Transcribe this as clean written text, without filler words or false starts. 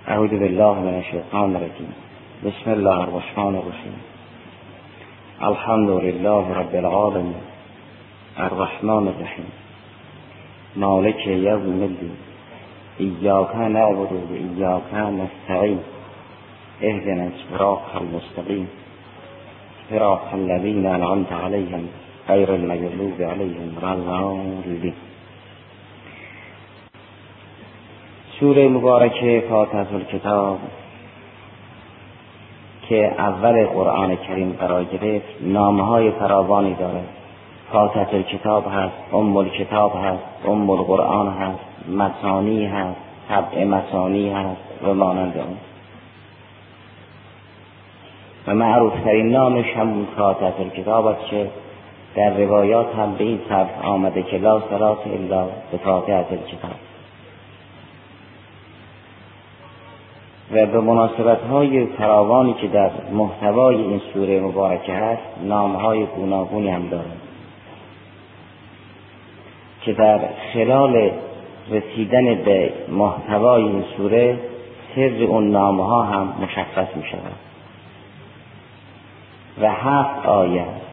اعوذ بالله من الشیطان الرجیم. بسم الله الرحمن الرحیم. الحمد لله رب العالمین الرحمن الرحیم مالک یوم الدین ایاک نعبد و ایاک نستعین اهدنا الصراط المستقیم صراط الذین انعمت علیهم غیر المغضوب علیهم ولا الضالین. سوره مبارکه فاتحه الکتاب که اول قرآن کریم قرار گرفت نامه‌های فراوانی دارد. فاتحه الکتاب هست، ام الکتاب هست، ام القرآن هست، مثانی هست، سبع مثانی هست و مانند آن. و معروف ترین نامش هم فاتحه الکتاب است که در روایات هم به این سبب آمده که لا صلاة الا بفاتحه الکتاب. و به مناسبت‌های فراوانی که در محتوای این سوره مبارکه هست نام‌های گوناگونی هم دارد که در خلال رسیدن به محتوای این سوره سر اون نام‌ها هم مشخص می‌شود. و 7 آیه